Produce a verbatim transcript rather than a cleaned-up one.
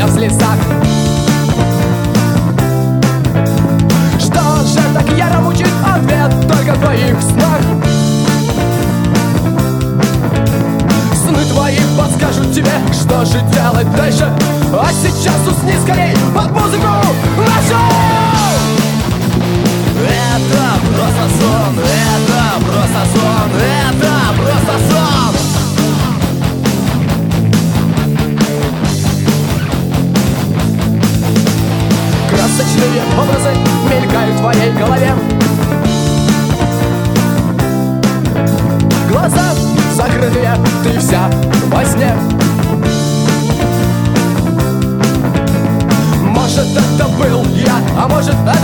я в слезах. Что же так яро мучит? Ответ только в твоих снах. Сны твои подскажут тебе, что же делать дальше. А сейчас усни скорей под музыку нашу. Это просто сон, это просто сон, это просто сон. Красочные образы мелькают в твоей голове. Глаза закрытые, ты вся во сне. Может, это был я, а может, это